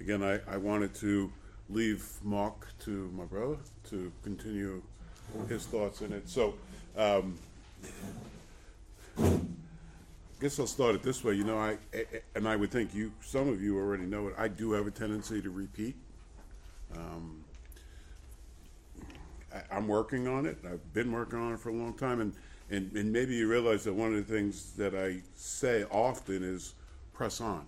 again, I wanted to leave Mark to my brother to continue his thoughts in it. So, I guess I'll start it this way. I would think some of you already know it. I do have a tendency to repeat. I'm working on it. I've been working on it for a long time, and maybe you realize that one of the things that I say often is press on.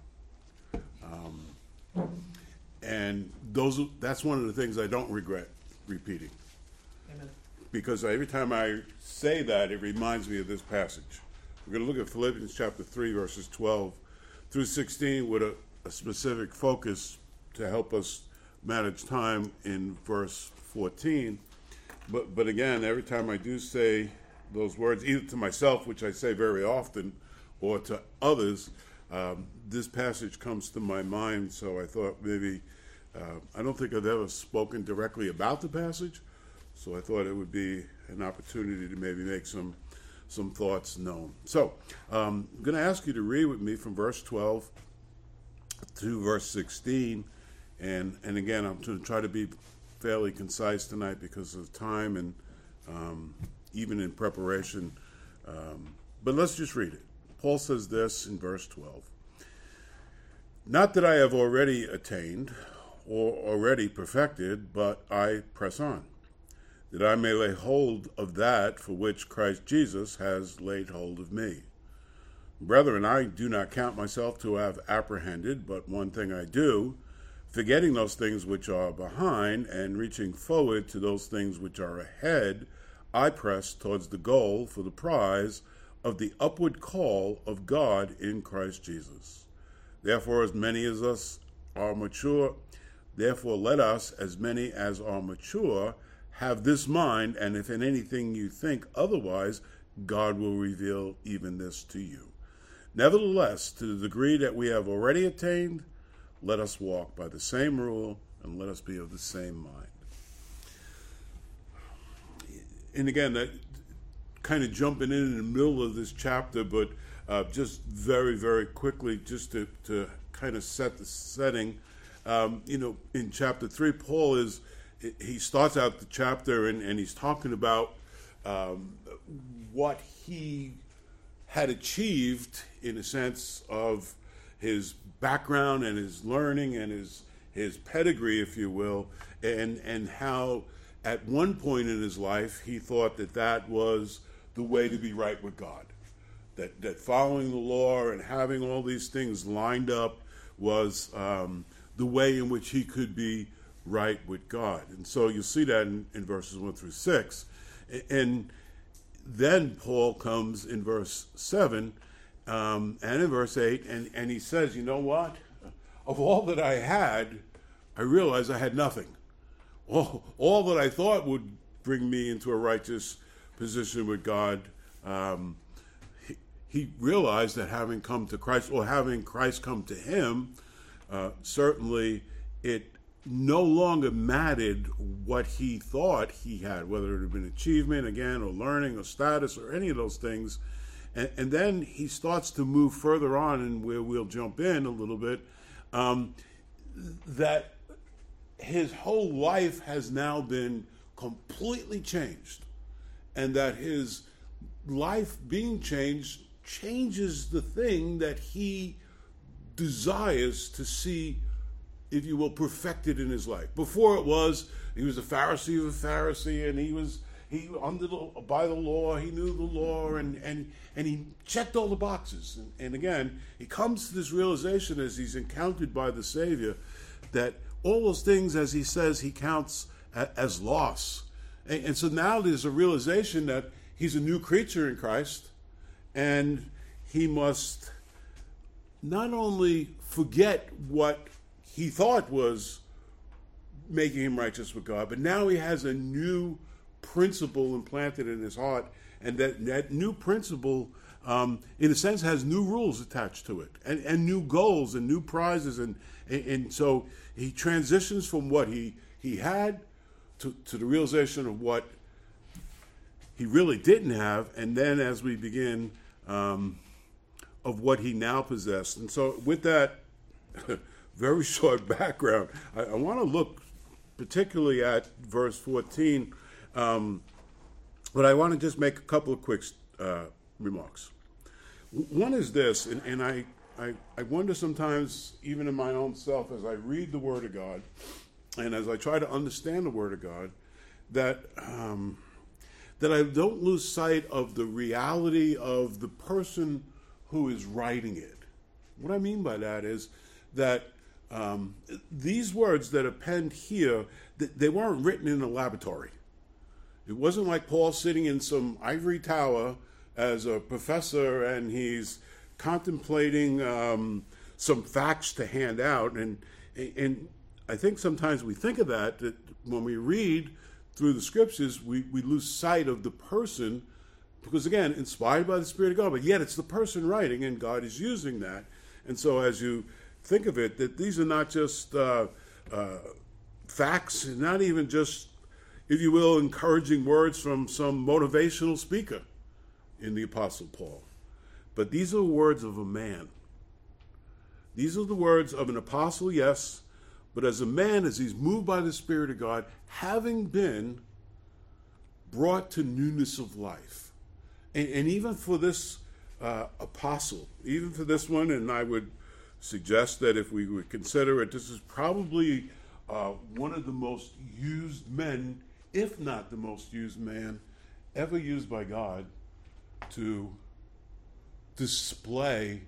And that's one of the things I don't regret repeating. Amen. Because every time I say that, it reminds me of this passage. We're going to look at Philippians chapter 3, verses 12 through 16 with a specific focus to help us manage time in verse 14. But again, every time I do say those words, either to myself, which I say very often, or to others, this passage comes to my mind. So I thought maybe, I don't think I've ever spoken directly about the passage, so I thought it would be an opportunity to maybe make some thoughts known. So I'm going to ask you to read with me from verse 12 to verse 16. And again, I'm going to try to be fairly concise tonight because of time and even in preparation. But let's just read it. Paul says this in verse 12. Not that I have already attained or already perfected, but I press on, that I may lay hold of that for which Christ Jesus has laid hold of me. Brethren, I do not count myself to have apprehended, but one thing I do, forgetting those things which are behind and reaching forward to those things which are ahead, I press towards the goal for the prize of the upward call of God in Christ Jesus. Therefore, as many as us are mature, therefore let us, as many as are mature, have this mind, and if in anything you think otherwise, God will reveal even this to you. Nevertheless, to the degree that we have already attained, let us walk by the same rule, and let us be of the same mind. And again, that kind of jumping in the middle of this chapter, but just very, very quickly, just to kind of set the setting. In chapter 3, Paul he starts out the chapter and he's talking about what he had achieved in a sense of his background and his learning and his pedigree, if you will, and how at one point in his life he thought that was the way to be right with God, that following the law and having all these things lined up was the way in which he could be right with God. And so you'll see that in verses 1 through 6. And then Paul comes in verse 7 and in verse 8, and he says, you know what? Of all that I had, I realized I had nothing. All that I thought would bring me into a righteous position with God, he realized that having come to Christ, or having Christ come to him, certainly it no longer mattered what he thought he had, whether it had been achievement, again, or learning, or status, or any of those things. And then he starts to move further on, and where we'll jump in a little bit, that his whole life has now been completely changed, and that his life being changed changes the thing that he desires to see, if you will, perfected in his life. Before he was a Pharisee of a Pharisee, and he by the law, he knew the law, and he checked all the boxes. And again, he comes to this realization as he's encountered by the Savior that all those things, as he says, he counts as loss. And so now there's a realization that he's a new creature in Christ, and he must not only forget what he thought was making him righteous with God, but now he has a new principle implanted in his heart, and that new principle, in a sense, has new rules attached to it, and new goals and new prizes, and so he transitions from what he had to the realization of what he really didn't have, and then as we begin, of what he now possessed. And so with that, very short background. I want to look particularly at verse 14, but I want to just make a couple of quick remarks. One is this, and I wonder sometimes, even in my own self, as I read the Word of God, and as I try to understand the Word of God, that I don't lose sight of the reality of the person who is writing it. What I mean by that is that these words that are penned here, they weren't written in a laboratory. It wasn't like Paul sitting in some ivory tower as a professor and he's contemplating some facts to hand out. And I think sometimes we think of that when we read through the scriptures, we lose sight of the person, because again, inspired by the Spirit of God, but yet it's the person writing and God is using that. And so as you think of it, that these are not just facts, not even just, if you will, encouraging words from some motivational speaker in the Apostle Paul, but these are words of a man. These are the words of an apostle, yes, but as a man, as he's moved by the Spirit of God, having been brought to newness of life. And even for this apostle, even for this one, and I would suggest that if we would consider it, this is probably one of the most used men, if not the most used man, ever used by God to display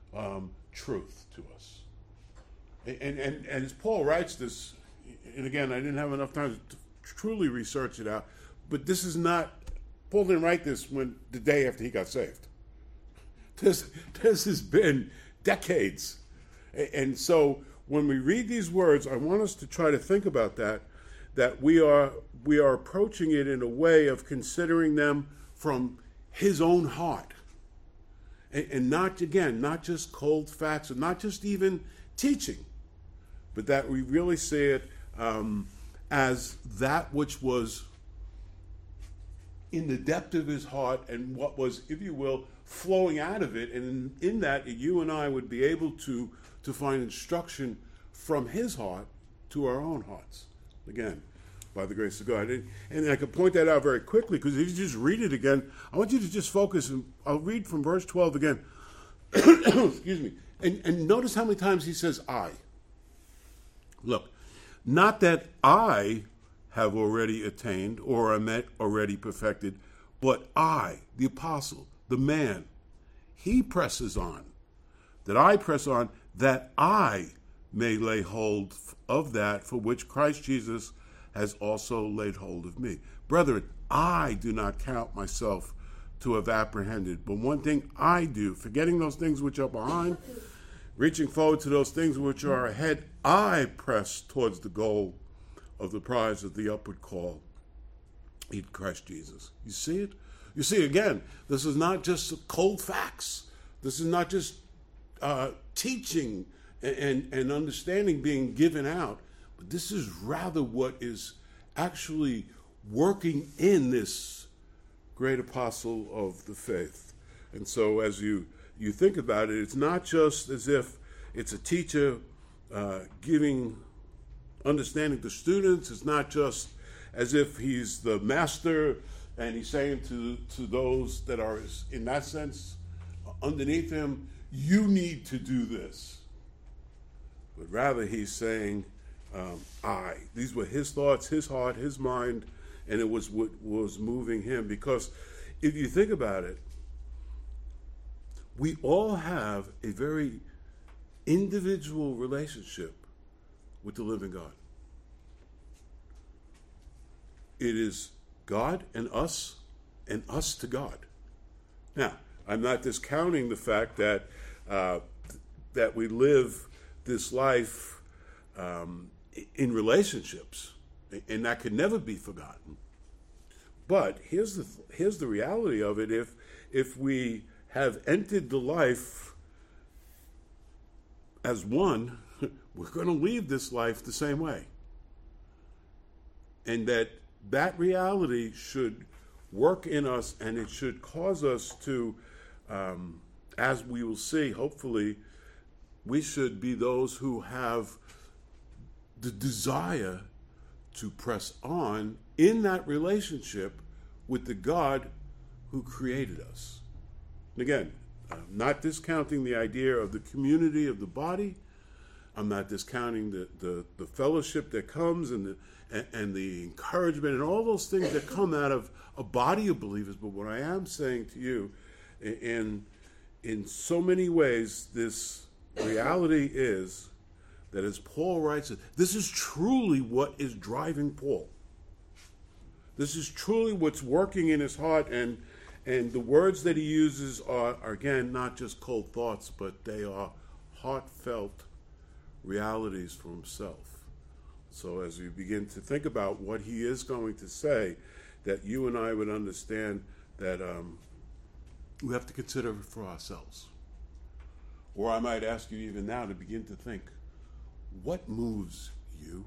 truth to us. And as Paul writes this, and again, I didn't have enough time to truly research it out, but this is not, Paul didn't write this the day after he got saved. This has been decades. And so when we read these words, I want us to try to think about that we are approaching it in a way of considering them from his own heart. And not just cold facts, and not just even teaching, but that we really see it as that which was in the depth of his heart and what was, if you will, flowing out of it. And in that, you and I would be able to find instruction from his heart to our own hearts. Again, by the grace of God. And I could point that out very quickly, because if you just read it again, I want you to just focus, and I'll read from verse 12 again. Excuse me. And notice how many times he says I. Look, not that I have already attained or am already perfected, but I, the apostle, the man, he presses on, that I press on, that I may lay hold of that for which Christ Jesus has also laid hold of me. Brethren, I do not count myself to have apprehended, but one thing I do, forgetting those things which are behind, reaching forward to those things which are ahead, I press towards the goal of the prize of the upward call in Christ Jesus. You see it? You see, again, this is not just cold facts. This is not just teaching and understanding being given out, but this is rather what is actually working in this great apostle of the faith. And so as you think about it, it's not just as if it's a teacher giving understanding to students. It's not just as if he's the master and he's saying to those that are, in that sense, underneath him, you need to do this. But rather he's saying, I. These were his thoughts, his heart, his mind, and it was what was moving him. Because if you think about it, we all have a very individual relationship with the living God. It is God and us to God. Now, I'm not discounting the fact that we live this life in relationships, and that could never be forgotten. But here's the reality of it: if we have entered the life as one, we're going to leave this life the same way, and that reality should work in us, and it should cause us to, as we will see, hopefully, we should be those who have the desire to press on in that relationship with the God who created us. And again, I'm not discounting the idea of the community of the body. I'm not discounting the fellowship that comes and the encouragement and all those things that come out of a body of believers. But what I am saying to you, in so many ways, this reality is that, as Paul writes it, this is truly what is driving Paul. This is truly what's working in his heart, and the words that he uses are, again, not just cold thoughts, but they are heartfelt realities for himself. So as we begin to think about what he is going to say, that you and I would understand that we have to consider it for ourselves. Or I might ask you even now to begin to think, what moves you?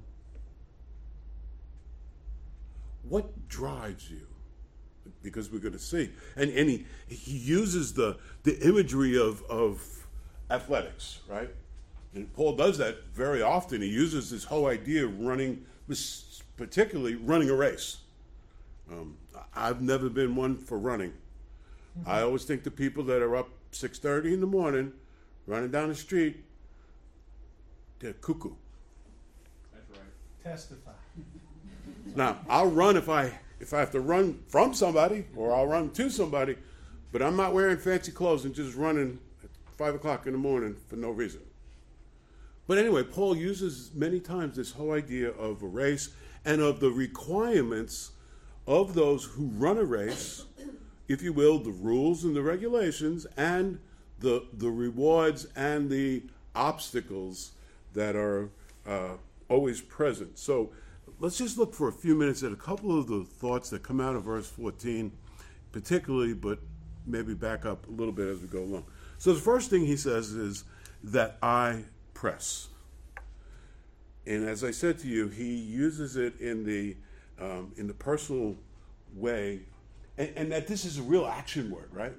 What drives you? Because we're going to see. And he uses the imagery of athletics, right? And Paul does that very often. He uses this whole idea of running, particularly running a race. I've never been one for running. Mm-hmm. I always think the people that are up 6:30 in the morning, running down the street, they're cuckoo. That's right. Testify. Now, I'll run if I have to run from somebody, or I'll run to somebody, but I'm not wearing fancy clothes and just running at 5 o'clock in the morning for no reason. But anyway, Paul uses many times this whole idea of a race and of the requirements of those who run a race, if you will, the rules and the regulations, and the rewards and the obstacles that are always present. So let's just look for a few minutes at a couple of the thoughts that come out of verse 14, particularly, but maybe back up a little bit as we go along. So the first thing he says is that I press. And as I said to you, he uses it in the personal way, and that this is a real action word, right?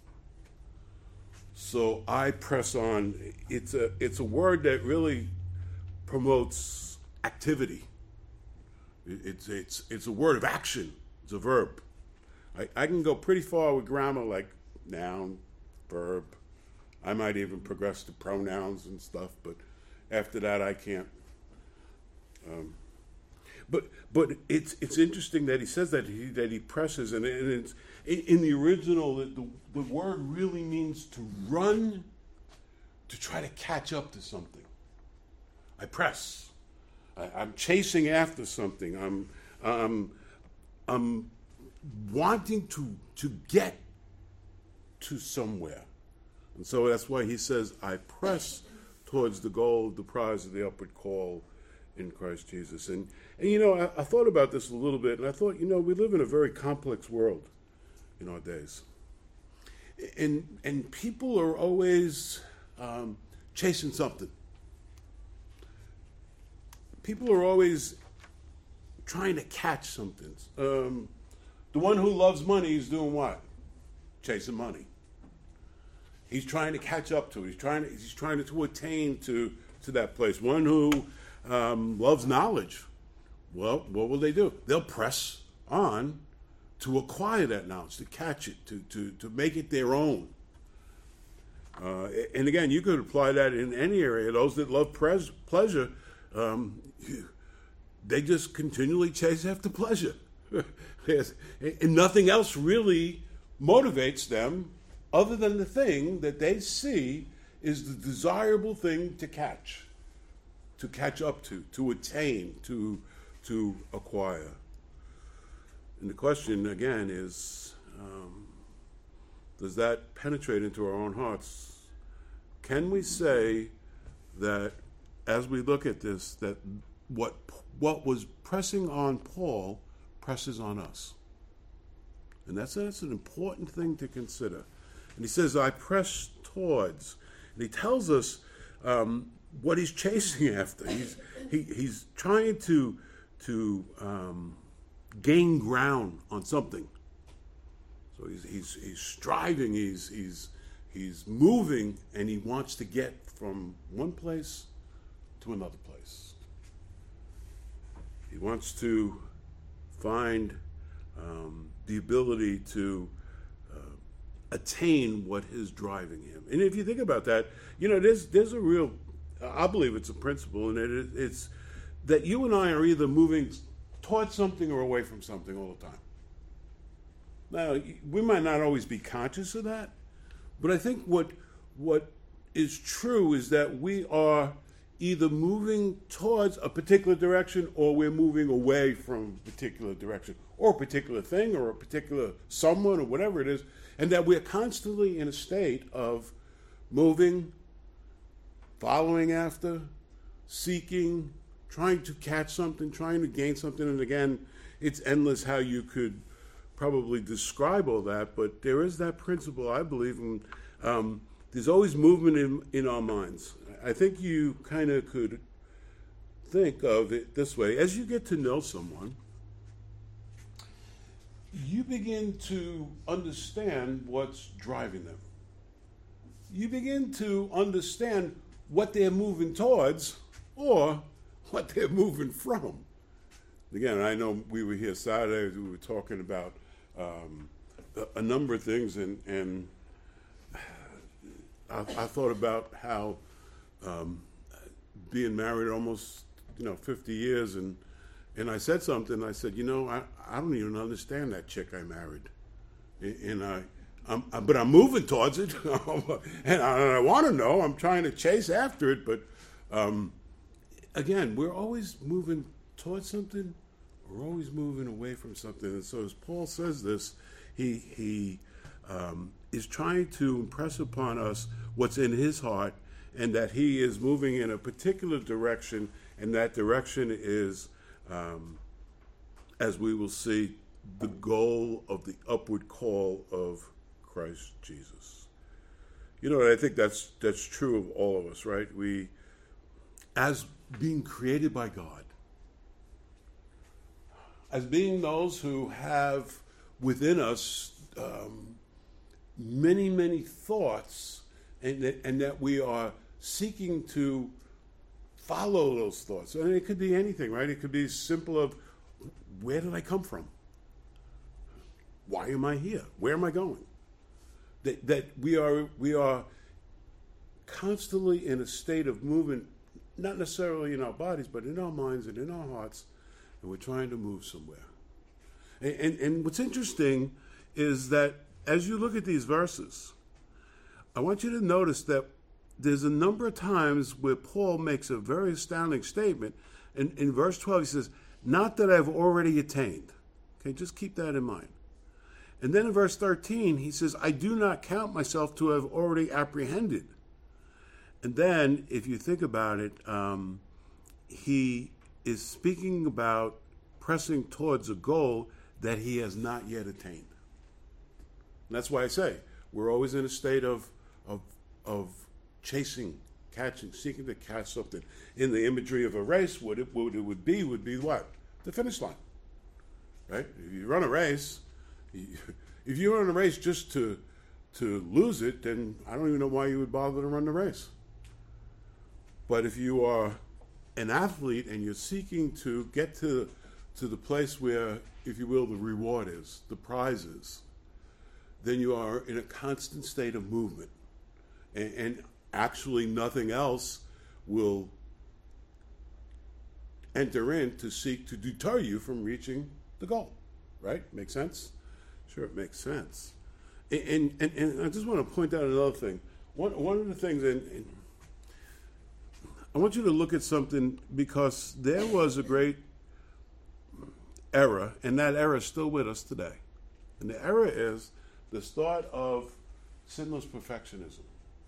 So I press on. It's a word that really promotes activity. It's a word of action. It's a verb. I can go pretty far with grammar, like noun, verb. I might even progress to pronouns and stuff, but after that I can't. But it's interesting that he says that he presses, and it's in the original the word really means to run, to try to catch up to something. I press. I'm chasing after something. I'm wanting to get to somewhere. And so that's why he says, I press towards the goal of the prize of the upward call in Christ Jesus. And you know, I thought about this a little bit, and I thought, you know, we live in a very complex world in our days. And people are always chasing something. People are always trying to catch something. The one who loves money is doing what? Chasing money. He's trying to catch up to it. He's trying to attain to that place. One who loves knowledge. Well, what will they do? They'll press on to acquire that knowledge, to catch it, to make it their own. And again, you could apply that in any area. Those that love pleasure, they just continually chase after pleasure. And nothing else really motivates them other than the thing that they see is the desirable thing to catch up to attain, to acquire. And the question, again, is, does that penetrate into our own hearts? Can we say that, as we look at this, that what was pressing on Paul presses on us? And that's an important thing to consider. And he says, I press towards. And he tells us what he's chasing after. He's trying to gain ground on something. So he's striving. He's He's moving, and he wants to get from one place to another place. He wants to find the ability to attain what is driving him. And if you think about that, there's a real, I believe it's a principle, and it's that you and I are either moving towards something or away from something all the time. Now, we might not always be conscious of that, but I think what is true is that we are either moving towards a particular direction or we're moving away from a particular direction or a particular thing or a particular someone or whatever it is, and that we're constantly in a state of moving, following after, seeking, trying to catch something, trying to gain something. And again, it's endless how you could probably describe all that, but there is that principle, I believe, and there's always movement in our minds. I think you kind of could think of it this way. As you get to know someone, you begin to understand what's driving them. You begin to understand what they're moving towards or what they're moving from. Again, I know we were here Saturday, we were talking about a number of things, and I thought about how being married almost 50 years, and I said something. I said, I don't even understand that chick I married, but I'm moving towards it, and I want to know. I'm trying to chase after it, but again, we're always moving towards something. We're always moving away from something. And so as Paul says this, he is trying to impress upon us what's in his heart, and that he is moving in a particular direction, and that direction is, as we will see, the goal of the upward call of Christ Jesus. I think that's true of all of us, right? We, as being created by God, as being those who have within us many, many thoughts, and that we are seeking to follow those thoughts. And it could be anything, right? It could be simple of, where did I come from? Why am I here? Where am I going? That we are constantly in a state of movement, not necessarily in our bodies, but in our minds and in our hearts, and we're trying to move somewhere. And what's interesting is that as you look at these verses, I want you to notice that there's a number of times where Paul makes a very astounding statement. In verse 12, he says, not that I've already attained. Okay, just keep that in mind. And then in verse 13, he says, I do not count myself to have already apprehended. And then, if you think about it, he is speaking about pressing towards a goal that he has not yet attained. And that's why I say we're always in a state of chasing, catching, seeking to catch something. In the imagery of a race, what it would be what? The finish line, right? If you run a race, if you run a race just to lose it, then I don't even know why you would bother to run the race. But if you are an athlete and you're seeking to get to the place where, if you will, the reward is, the prize is, then you are in a constant state of movement. And actually nothing else will enter in to seek to deter you from reaching the goal. Right? Make sense? Sure, it makes sense. And I just want to point out another thing. One of the things, and I want you to look at something, because there was a great era, and that era is still with us today. And the era is the start of sinless perfectionism.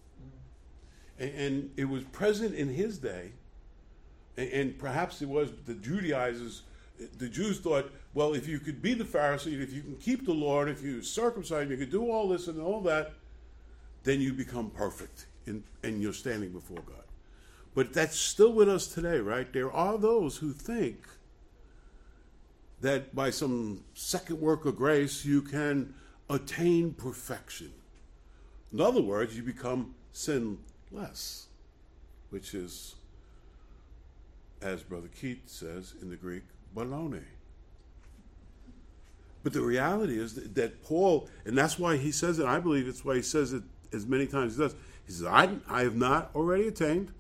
And it was present in his day, and perhaps it was the Judaizers. The Jews thought, well, if you could be the Pharisee, if you can keep the law, and if you circumcise, you could do all this and all that, then you become perfect, and you're standing before God. But that's still with us today, right? There are those who think that by some second work of grace you can attain perfection. In other words, you become sinless, which is, as Brother Keith says in the Greek, baloney. But the reality is that Paul, and that's why he says it, I believe it's why he says it as many times as he does. He says, I have not already attained.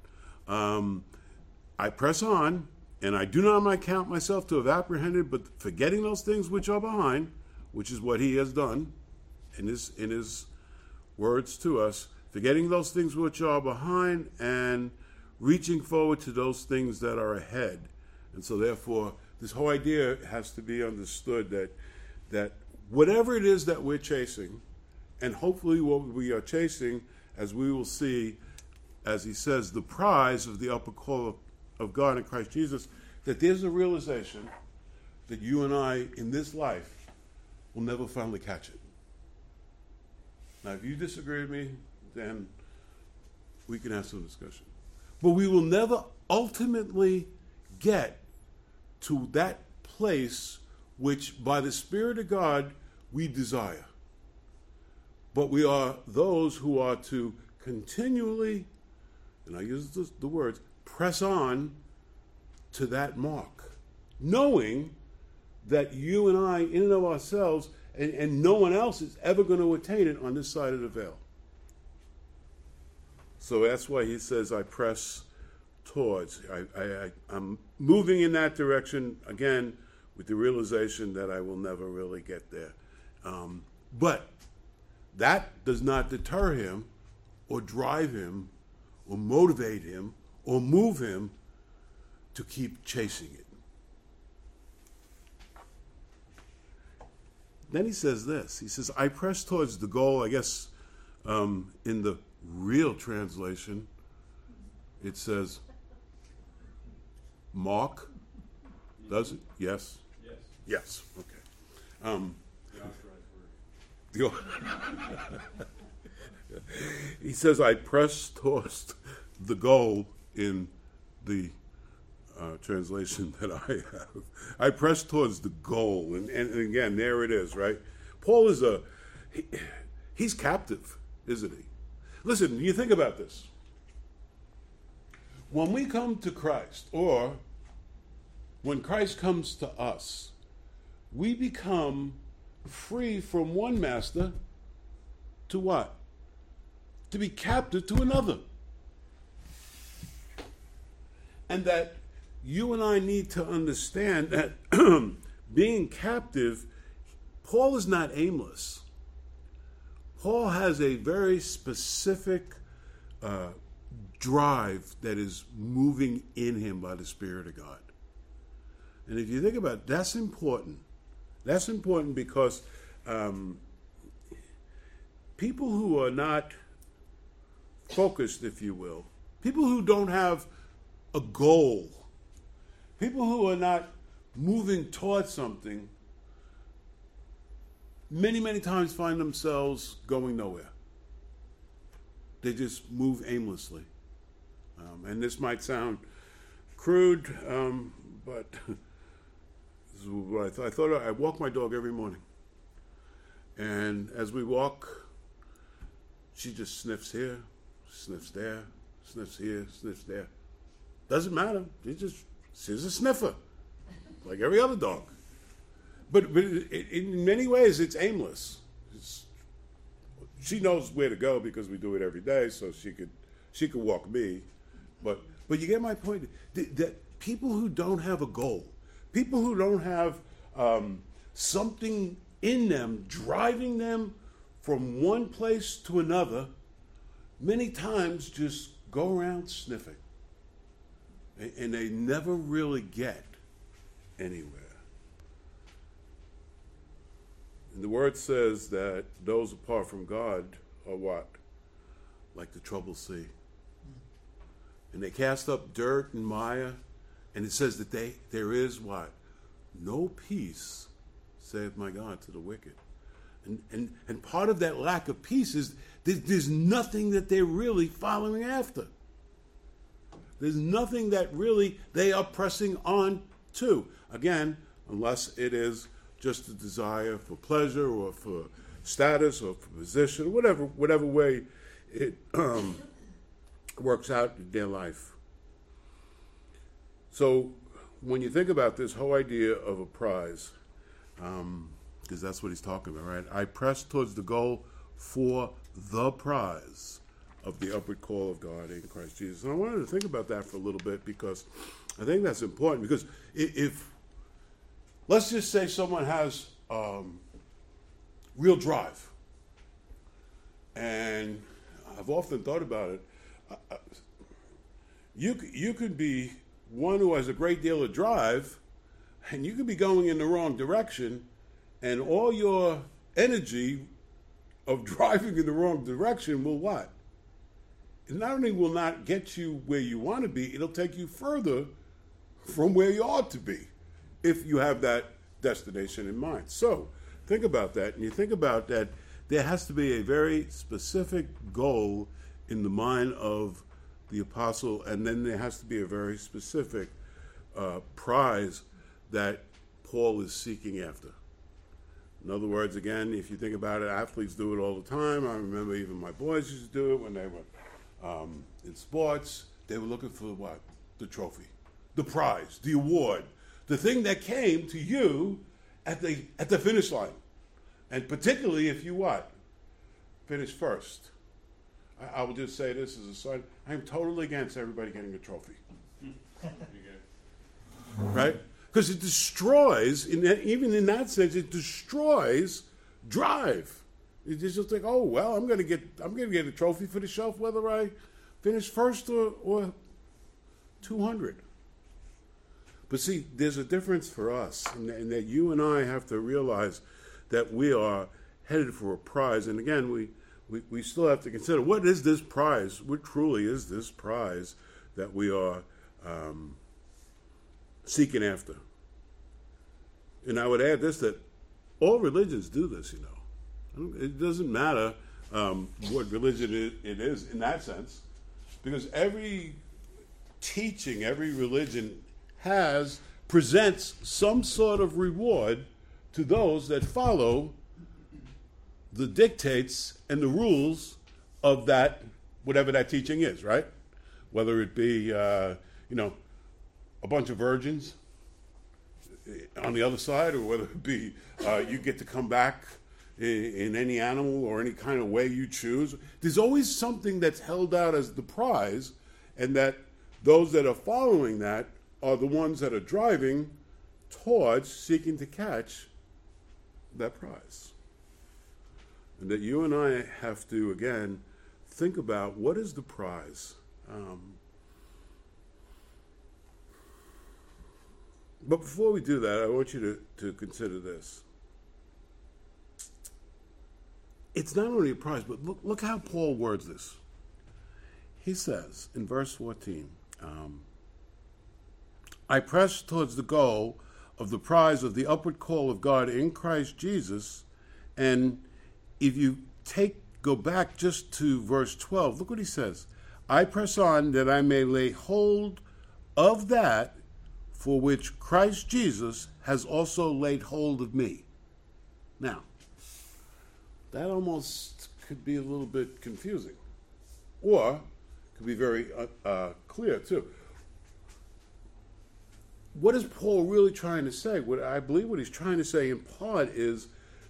I press on, and I do not count myself to have apprehended, but forgetting those things which are behind, which is what he has done in his words to us, forgetting those things which are behind and reaching forward to those things that are ahead. And so therefore, this whole idea has to be understood that whatever it is that we're chasing, and hopefully what we are chasing, as we will see, as he says, the prize of the upper call of God in Christ Jesus, that there's a realization that you and I in this life will never finally catch it. Now, if you disagree with me, then we can have some discussion. But we will never ultimately get to that place which, by the Spirit of God, we desire. But we are those who are to continually, and I use the words, press on to that mark, knowing that you and I, in and of ourselves, and no one else is ever going to attain it on this side of the veil. So that's why he says, I press towards. I'm moving in that direction, again, with the realization that I will never really get there. But that does not deter him or drive him or motivate him or move him to keep chasing it. Then he says this. He says, I press towards the goal. I guess in the real translation, it says, mark. Does it? Yes? Yes. Yes. Okay. The authorized word. He says, I press towards the goal in the translation that I have. I press towards the goal. And again, there it is, right? Paul is he's captive, isn't he? Listen, you think about this. When we come to Christ, or when Christ comes to us, we become free from one master to what? To be captive to another. And that you and I need to understand that being captive, Paul is not aimless. Paul has a very specific drive that is moving in him by the Spirit of God. And if you think about it, that's important. That's important because people who are not focused, if you will, people who don't have a goal, people who are not moving towards something, many, many times find themselves going nowhere. They just move aimlessly. And this might sound crude, but this is what I thought. I walk my dog every morning. And as we walk, she just sniffs here, sniffs there, sniffs here, sniffs there. Doesn't matter. She's a sniffer, like every other dog. But in many ways, it's aimless. She knows where to go because we do it every day, so she could walk me. But you get my point. That people who don't have a goal, people who don't have something in them driving them from one place to another, many times just go around sniffing. And they never really get anywhere. And the word says that those apart from God are what? Like the troubled sea. And they cast up dirt and mire, and it says that there is what? No peace, saith my God, to the wicked. And part of that lack of peace is there's nothing that they're really following after. There's nothing that really they are pressing on to. Again, unless it is just a desire for pleasure or for status or for position, whatever way it works out in their life. So when you think about this whole idea of a prize, because that's what he's talking about, right? I press towards the goal for the prize of the upward call of God in Christ Jesus. And I wanted to think about that for a little bit because I think that's important. Because if let's just say someone has real drive, and I've often thought about it, you could be one who has a great deal of drive, and you could be going in the wrong direction, and all your energy of driving in the wrong direction will what? It not only will not get you where you want to be, it'll take you further from where you ought to be if you have that destination in mind. So think about that, and you think about that there has to be a very specific goal in the mind of the apostle, and then there has to be a very specific prize that Paul is seeking after. In other words, again, if you think about it, athletes do it all the time. I remember even my boys used to do it when they were in sports. They were looking for what? The trophy, the prize, the award, the thing that came to you at the finish line. And particularly if you what? Finish first. I will just say this as a side. I'm totally against everybody getting a trophy. Right? Because it destroys, even in that sense, it destroys drive. You just think, oh well, I'm gonna get a trophy for the shelf whether I finish first or 200. But see, there's a difference for us, and that you and I have to realize that we are headed for a prize. And again, we still have to consider, what is this prize? What truly is this prize that we are seeking after? And I would add this, that all religions do this, you know. It doesn't matter what religion it is in that sense, because every teaching, every religion presents some sort of reward to those that follow the dictates and the rules of that, whatever that teaching is, right? Whether it be, a bunch of virgins on the other side, or whether it be you get to come back in any animal or any kind of way you choose. There's always something that's held out as the prize, and that those that are following that are the ones that are driving towards seeking to catch that prize. And that you and I have to, again, think about, what is the prize? But before we do that, I want you to consider this. It's not only a prize, but look how Paul words this. He says in verse 14, I press towards the goal of the prize of the upward call of God in Christ Jesus. And if you go back just to verse 12, look what he says. I press on that I may lay hold of that for which Christ Jesus has also laid hold of me. Now, that almost could be a little bit confusing, or could be very clear too. What is Paul really trying to say? I believe what he's trying to say in part is,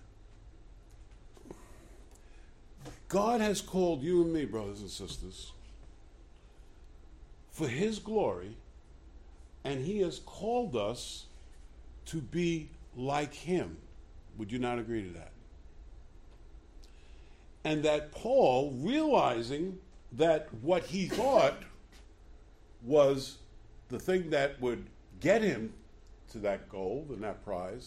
God has called you and me, brothers and sisters, for his glory, and he has called us to be like him. Would you not agree to that? And that Paul, realizing that what he thought was the thing that would get him to that goal and that prize,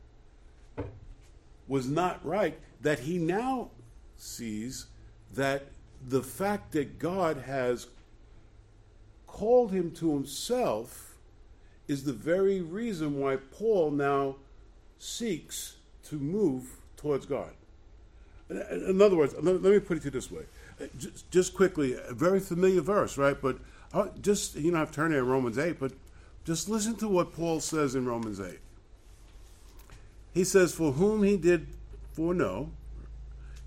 was not right, that he now sees that the fact that God has called him to himself is the very reason why Paul now seeks to move towards God. In other words, let me put it to you this way. Just quickly, a very familiar verse, right? But just, I've turned to Romans 8, but just listen to what Paul says in Romans 8. He says, for whom he did foreknow,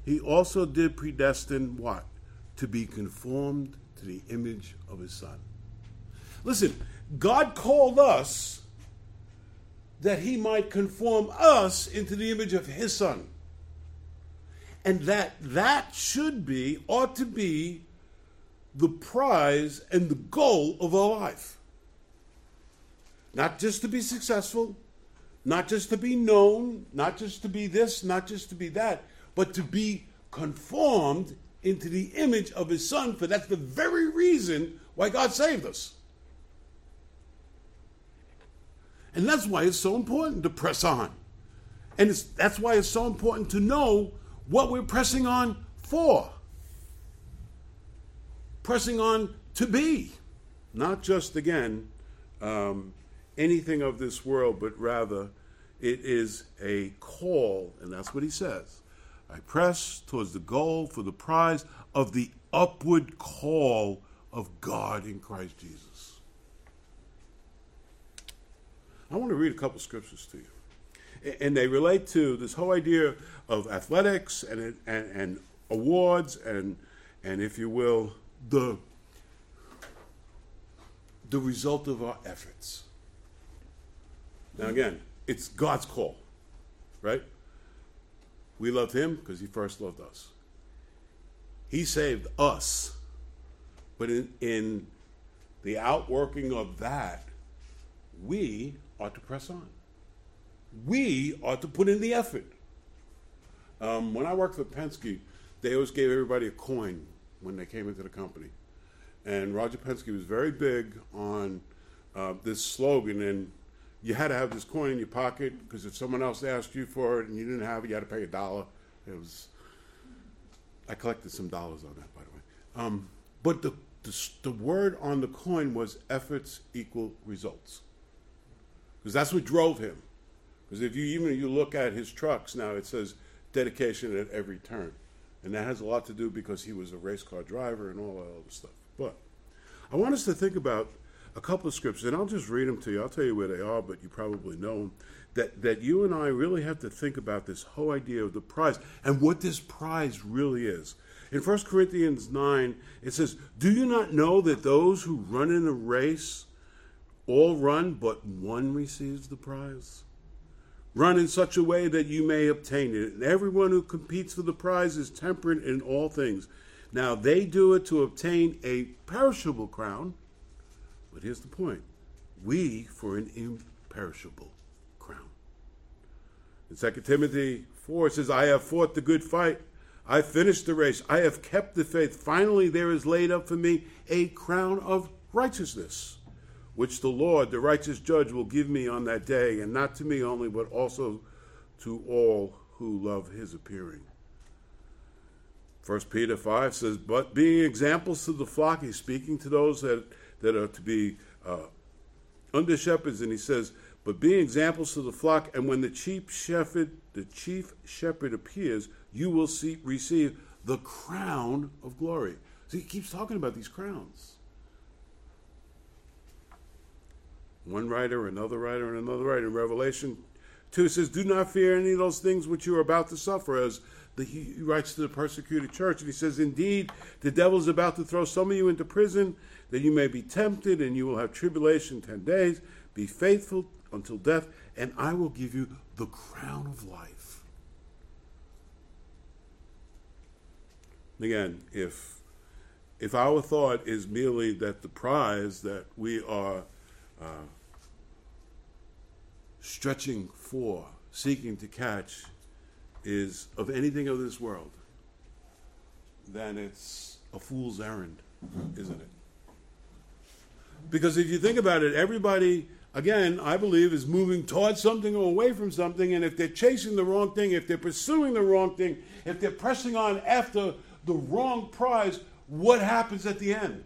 he also did predestine what? To be conformed to the image of his Son. Listen, God called us that he might conform us into the image of his Son. And that should be, ought to be, the prize and the goal of our life. Not just to be successful, not just to be known, not just to be this, not just to be that, but to be conformed into the image of his Son, for that's the very reason why God saved us. And that's why it's so important to press on. And that's why it's so important to know what we're pressing on for. Pressing on to be. Not just, again, anything of this world, but rather it is a call, and that's what he says. I press towards the goal for the prize of the upward call of God in Christ Jesus. I want to read a couple scriptures to you. And they relate to this whole idea of athletics and awards and if you will, the result of our efforts. Now again, it's God's call, right? We loved him because he first loved us. He saved us. But in the outworking of that, we ought to press on. We ought to put in the effort. When I worked for Penske, they always gave everybody a coin when they came into the company. And Roger Penske was very big on this slogan, and you had to have this coin in your pocket because if someone else asked you for it and you didn't have it, you had to pay $1. I collected some dollars on that, by the way. But the word on the coin was efforts equal results. Because that's what drove him. Because if you look at his trucks now, it says dedication at every turn. And that has a lot to do because he was a race car driver and all that other stuff. But I want us to think about a couple of scriptures, and I'll just read them to you. I'll tell you where they are, but you probably know them. That you and I really have to think about this whole idea of the prize and what this prize really is. In 1 Corinthians 9, it says, do you not know that those who run in a race all run, but one receives the prize? Run in such a way that you may obtain it. And everyone who competes for the prize is temperate in all things. Now they do it to obtain a perishable crown, but here's the point. We for an imperishable crown. In 2 Timothy 4, it says, I have fought the good fight. I finished the race. I have kept the faith. Finally, there is laid up for me a crown of righteousness, which the Lord, the righteous judge, will give me on that day, and not to me only, but also to all who love his appearing. 1 Peter 5 says, but being examples to the flock, he's speaking to those that are to be under shepherds, and he says, but being examples to the flock, and when the chief shepherd appears, you will receive the crown of glory. So he keeps talking about these crowns. One writer, another writer, and another writer. In Revelation 2, it says, do not fear any of those things which you are about to suffer, as he writes to the persecuted church. And he says, indeed, the devil is about to throw some of you into prison, that you may be tempted, and you will have tribulation 10 days. Be faithful until death, and I will give you the crown of life. Again, if our thought is merely that the prize that we are stretching for, seeking to catch, is of anything of this world, then it's a fool's errand, isn't it? Because if you think about it, everybody, again, I believe, is moving towards something or away from something, and if they're chasing the wrong thing, if they're pursuing the wrong thing, if they're pressing on after the wrong prize, what happens at the end?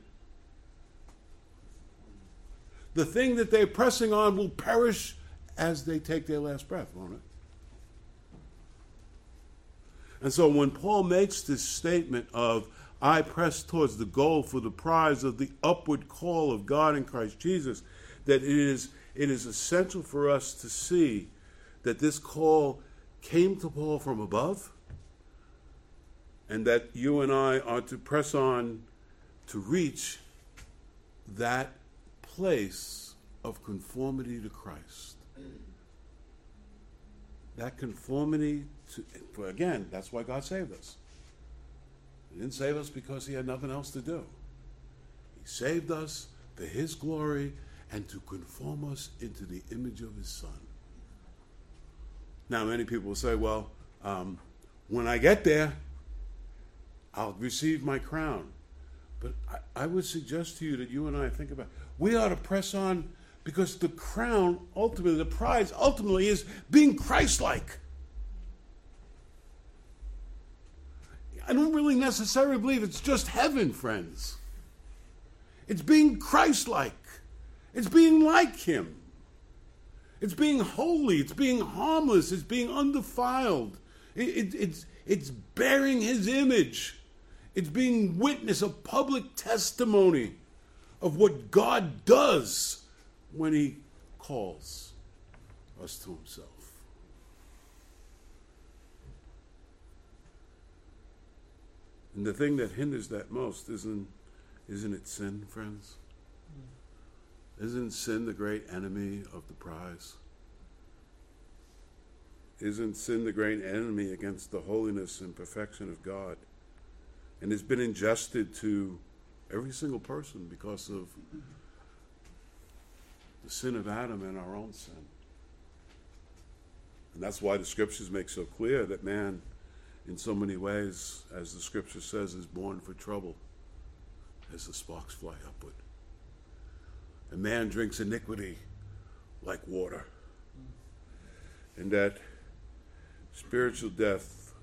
The thing that they're pressing on will perish as they take their last breath, won't it? And so when Paul makes this statement of, I press towards the goal for the prize of the upward call of God in Christ Jesus, that it is essential for us to see that this call came to Paul from above, And that you and I are to press on to reach that place of conformity to Christ. That conformity to, again, that's why God saved us. He didn't save us because he had nothing else to do. He saved us for his glory and to conform us into the image of his Son. Now, many people will say, well, when I get there, I'll receive my crown. But I would suggest to you that you and I think about, we ought to press on because the crown, ultimately, the prize ultimately is being Christ-like. I don't really necessarily believe it's just heaven, friends. It's being Christ-like. It's being like him. It's being holy. It's being harmless. It's being undefiled. It's bearing his image. It's being witness, a public testimony of what God does when he calls us to himself. And the thing that hinders that most isn't it sin, friends? Isn't sin the great enemy of the prize? Isn't sin the great enemy against the holiness and perfection of God? And it's been ingested to every single person because of the sin of Adam and our own sin. And that's why the scriptures make so clear that man, in so many ways, as the scripture says, is born for trouble as the sparks fly upward. And man drinks iniquity like water. And that spiritual death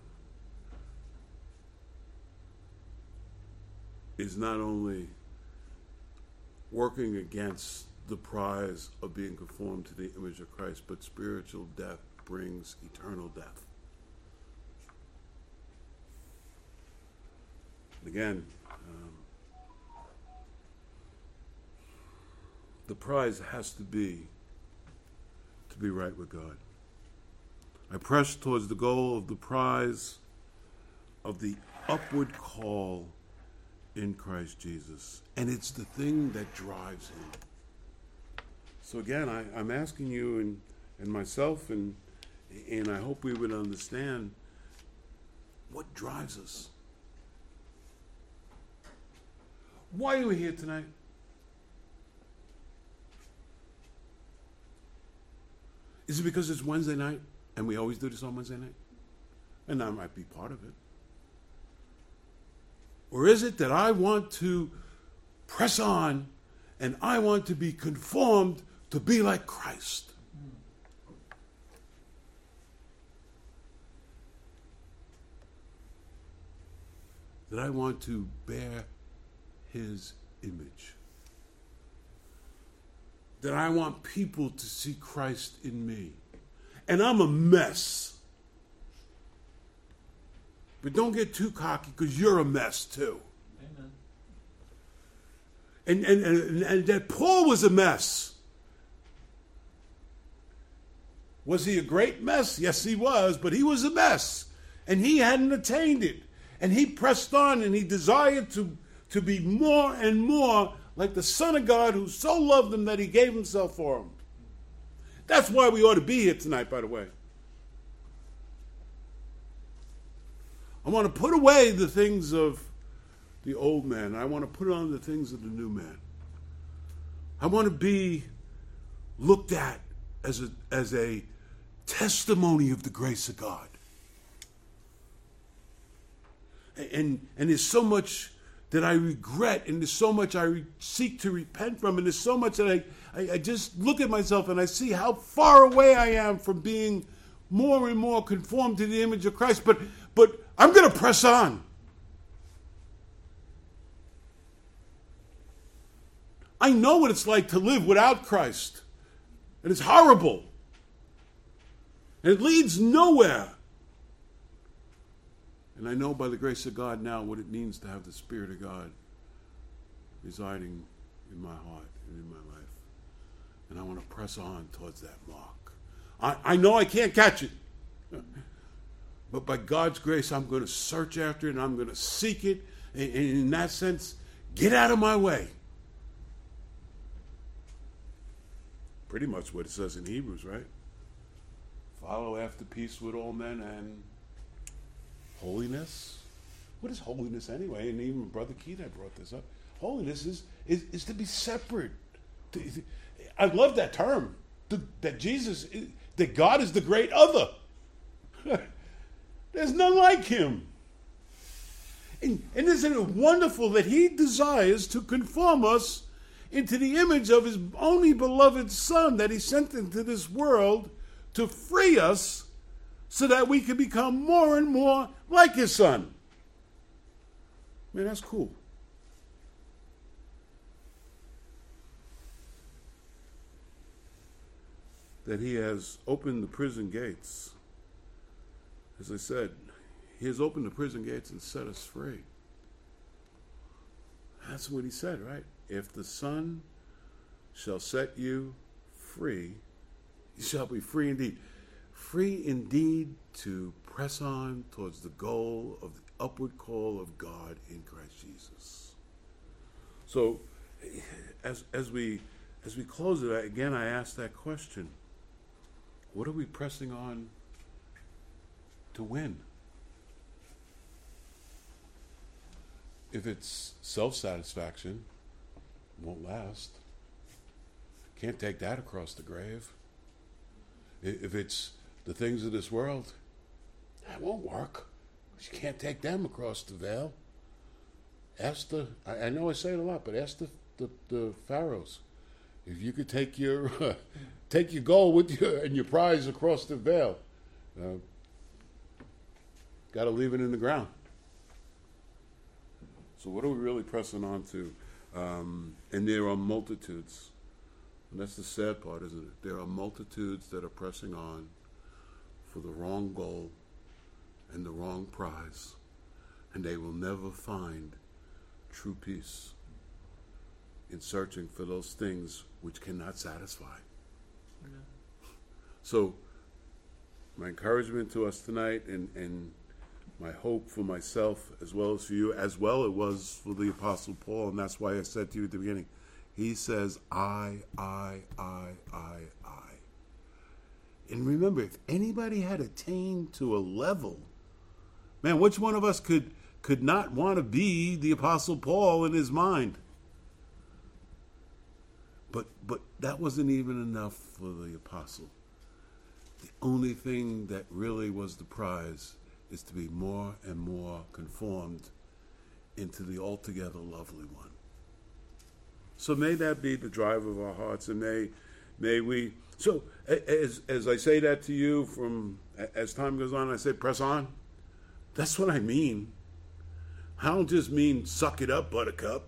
is not only working against the prize of being conformed to the image of Christ, but spiritual death brings eternal death. And again, the prize has to be right with God. I press towards the goal of the prize of the upward call in Christ Jesus. And it's the thing that drives him. So again, I'm asking you and myself, and I hope we would understand what drives us. Why are we here tonight? Is it because it's Wednesday night and we always do this on Wednesday night? And that might be part of it. Or is it that I want to press on and I want to be conformed to be like Christ? That I want to bear his image? That I want people to see Christ in me? And I'm a mess. But don't get too cocky, because you're a mess too. Amen. And that Paul was a mess. Was he a great mess? Yes, he was, but he was a mess. And he hadn't attained it. And he pressed on, and he desired to be more and more like the Son of God, who so loved him that he gave himself for him. That's why we ought to be here tonight, by the way. I want to put away the things of the old man. I want to put on the things of the new man. I want to be looked at as a testimony of the grace of God. And there's so much that I regret, and there's so much I seek to repent from, and there's so much that I just look at myself and I see how far away I am from being more and more conformed to the image of Christ. But I'm going to press on. I know what it's like to live without Christ. And it's horrible. And it leads nowhere. And I know by the grace of God now what it means to have the Spirit of God residing in my heart and in my life. And I want to press on towards that mark. I know I can't catch it. But by God's grace, I'm going to search after it and I'm going to seek it. And in that sense, get out of my way. Pretty much what it says in Hebrews, right? Follow after peace with all men and holiness. What is holiness anyway? And even Brother Keith had brought this up. Holiness is to be separate. I love that term. That God is the great other. There's none like him. And isn't it wonderful that he desires to conform us into the image of his only beloved Son that he sent into this world to free us so that we can become more and more like his Son. Man, that's cool. That he has opened the prison gates. As I said, he has opened the prison gates and set us free. That's what he said, right? If the Son shall set you free, you shall be free indeed. Free indeed to press on towards the goal of the upward call of God in Christ Jesus. So, as we close it, again, I ask that question. What are we pressing on to win? If it's self-satisfaction, it won't last. Can't take that across the grave. If it's the things of this world, that won't work. You can't take them across the veil. Ask I know I say it a lot, but ask the pharaohs. If you could take your take your gold with you and your prize across the veil, got to leave it in the ground. So what are we really pressing on to? And there are multitudes. And that's the sad part, isn't it? There are multitudes that are pressing on for the wrong goal and the wrong prize. And they will never find true peace in searching for those things which cannot satisfy. Yeah. So my encouragement to us tonight and my hope for myself as well as for you, as well it was for the Apostle Paul, and that's why I said to you at the beginning, he says, I. And remember, if anybody had attained to a level, man, which one of us could not want to be the Apostle Paul in his mind? But that wasn't even enough for the apostle. The only thing that really was the prize is to be more and more conformed into the altogether lovely one. So may that be the drive of our hearts, and may we. So as I say that to you, as time goes on, I say press on. That's what I mean. I don't just mean suck it up, buttercup.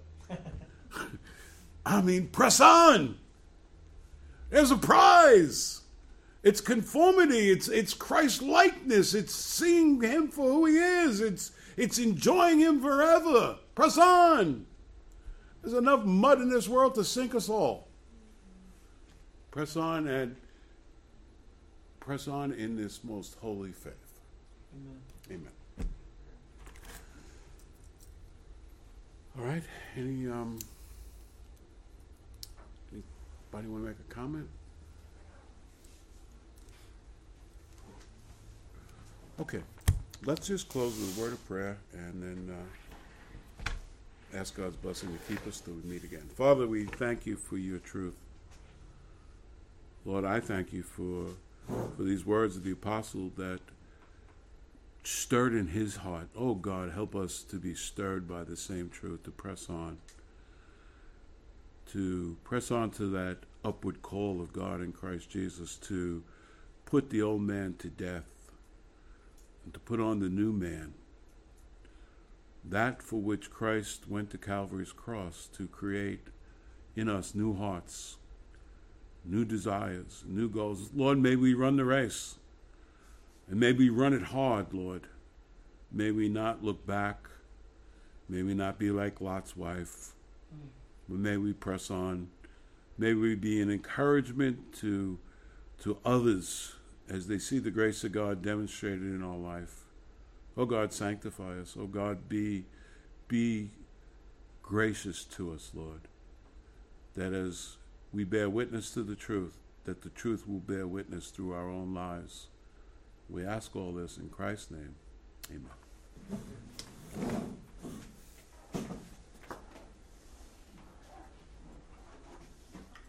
I mean press on. There's a prize. It's conformity. It's Christ-likeness. It's seeing him for who he is. It's enjoying him forever. Press on. There's enough mud in this world to sink us all. Press on and press on in this most holy faith. Amen. Amen. All right. Anybody want to make a comment? Okay, let's just close with a word of prayer and then ask God's blessing to keep us till we meet again. Father, we thank you for your truth. Lord, I thank you for these words of the apostle that stirred in his heart. Oh God, help us to be stirred by the same truth, to press on to that upward call of God in Christ Jesus, to put the old man to death and to put on the new man, that for which Christ went to Calvary's cross, to create in us new hearts, new desires, new goals. Lord, may we run the race, and may we run it hard, Lord. May we not look back. May we not be like Lot's wife. But may we press on. May we be an encouragement to others as they see the grace of God demonstrated in our life. Oh God, sanctify us. Oh God, be gracious to us, Lord, that as we bear witness to the truth, that the truth will bear witness through our own lives. We ask all this in Christ's name. Amen.